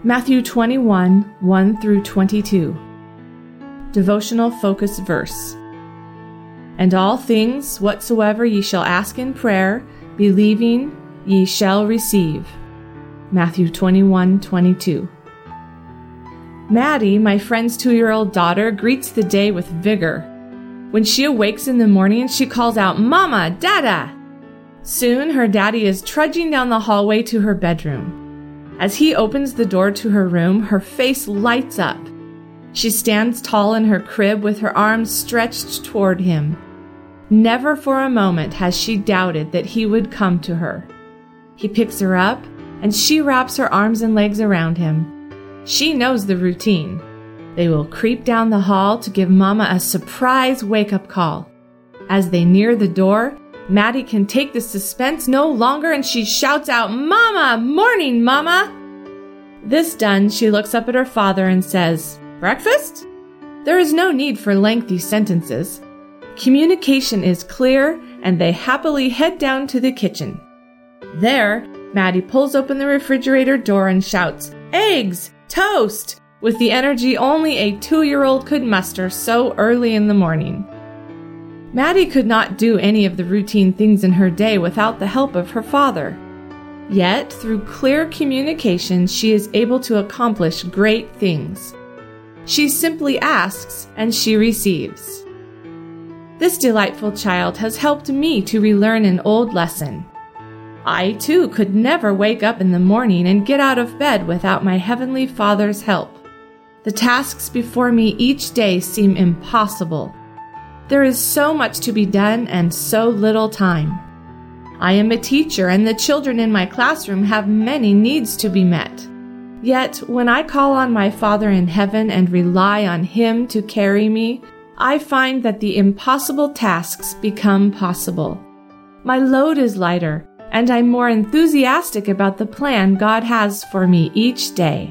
Matthew 21, 1 through 22. Devotional focus verse. And all things whatsoever ye shall ask in prayer, believing, ye shall receive. Matthew 21, 22. Maddie, my friend's 2-year-old daughter, greets the day with vigor. When she awakes in the morning, she calls out, "Mama, Dada!" Soon, her daddy is trudging down the hallway to her bedroom. As he opens the door to her room, her face lights up. She stands tall in her crib with her arms stretched toward him. Never for a moment has she doubted that he would come to her. He picks her up, and she wraps her arms and legs around him. She knows the routine. They will creep down the hall to give Mama a surprise wake-up call. As they near the door, Maddie can take the suspense no longer, and she shouts out, "Mama! Morning, Mama!" This done, she looks up at her father and says, "Breakfast?" There is no need for lengthy sentences. Communication is clear, and they happily head down to the kitchen. There, Maddie pulls open the refrigerator door and shouts, "Eggs! Toast!" with the energy only a 2-year-old could muster so early in the morning. Maddie could not do any of the routine things in her day without the help of her father. Yet, through clear communication, she is able to accomplish great things. She simply asks, and she receives. This delightful child has helped me to relearn an old lesson. I, too, could never wake up in the morning and get out of bed without my Heavenly Father's help. The tasks before me each day seem impossible. There is so much to be done and so little time. I am a teacher, and the children in my classroom have many needs to be met. Yet, when I call on my Father in heaven and rely on Him to carry me, I find that the impossible tasks become possible. My load is lighter, and I'm more enthusiastic about the plan God has for me each day.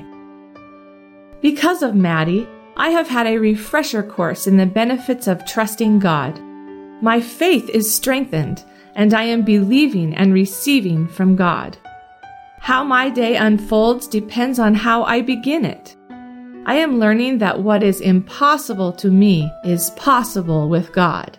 Because of Maddie, I have had a refresher course in the benefits of trusting God. My faith is strengthened, and I am believing and receiving from God. How my day unfolds depends on how I begin it. I am learning that what is impossible to me is possible with God.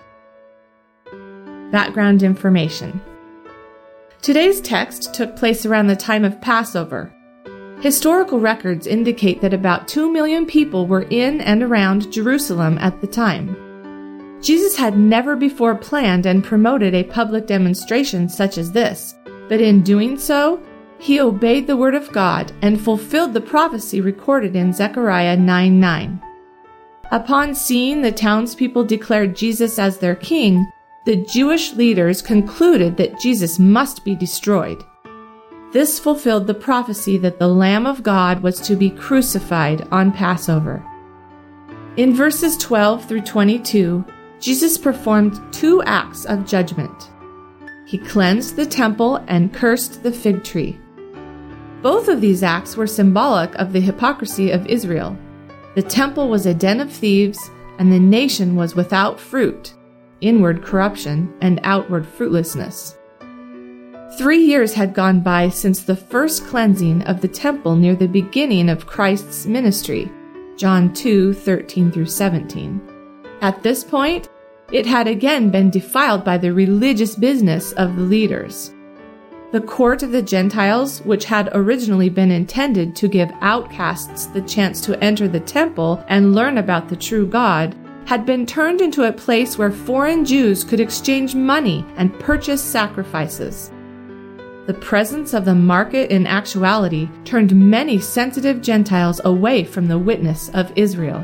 Background information. Today's text took place around the time of Passover. Historical records indicate that about 2 million people were in and around Jerusalem at the time. Jesus had never before planned and promoted a public demonstration such as this, but in doing so, he obeyed the word of God and fulfilled the prophecy recorded in Zechariah 9:9. Upon seeing the townspeople declare Jesus as their king, the Jewish leaders concluded that Jesus must be destroyed. This fulfilled the prophecy that the Lamb of God was to be crucified on Passover. In verses 12 through 22, Jesus performed 2 acts of judgment. He cleansed the temple and cursed the fig tree. Both of these acts were symbolic of the hypocrisy of Israel. The temple was a den of thieves, and the nation was without fruit, inward corruption and outward fruitlessness. 3 years had gone by since the first cleansing of the temple near the beginning of Christ's ministry, John 2:13 through 17. At this point, it had again been defiled by the religious business of the leaders. The court of the Gentiles, which had originally been intended to give outcasts the chance to enter the temple and learn about the true God, had been turned into a place where foreign Jews could exchange money and purchase sacrifices. The presence of the market in actuality turned many sensitive Gentiles away from the witness of Israel.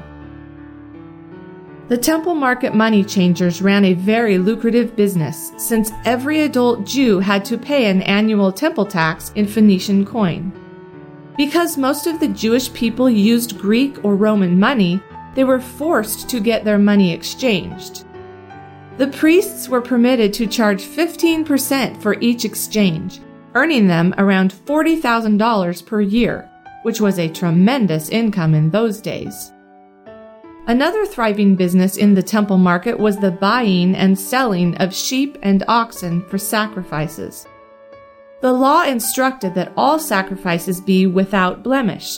The temple market money changers ran a very lucrative business, since every adult Jew had to pay an annual temple tax in Phoenician coin. Because most of the Jewish people used Greek or Roman money, they were forced to get their money exchanged. The priests were permitted to charge 15% for each exchange, earning them around $40,000 per year, which was a tremendous income in those days. Another thriving business in the temple market was the buying and selling of sheep and oxen for sacrifices. The law instructed that all sacrifices be without blemish,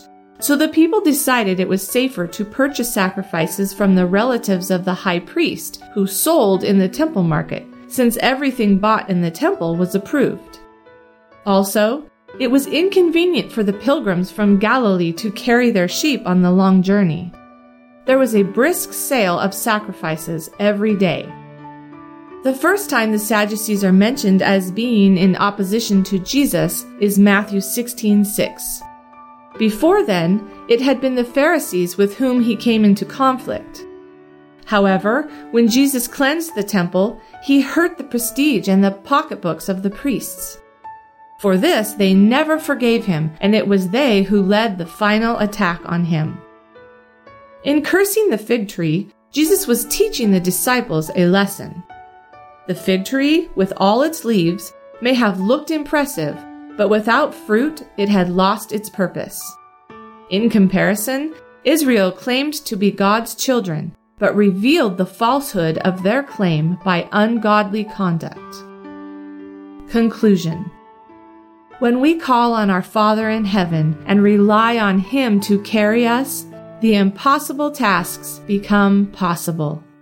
So the people decided it was safer to purchase sacrifices from the relatives of the high priest, who sold in the temple market, since everything bought in the temple was approved. Also, it was inconvenient for the pilgrims from Galilee to carry their sheep on the long journey. There was a brisk sale of sacrifices every day. The first time the Sadducees are mentioned as being in opposition to Jesus is Matthew 16:6. Before then, it had been the Pharisees with whom he came into conflict. However, when Jesus cleansed the temple, he hurt the prestige and the pocketbooks of the priests. For this, they never forgave him, and it was they who led the final attack on him. In cursing the fig tree, Jesus was teaching the disciples a lesson. The fig tree, with all its leaves, may have looked impressive, but without fruit, it had lost its purpose. In comparison, Israel claimed to be God's children, but revealed the falsehood of their claim by ungodly conduct. Conclusion. When we call on our Father in heaven and rely on Him to carry us, the impossible tasks become possible.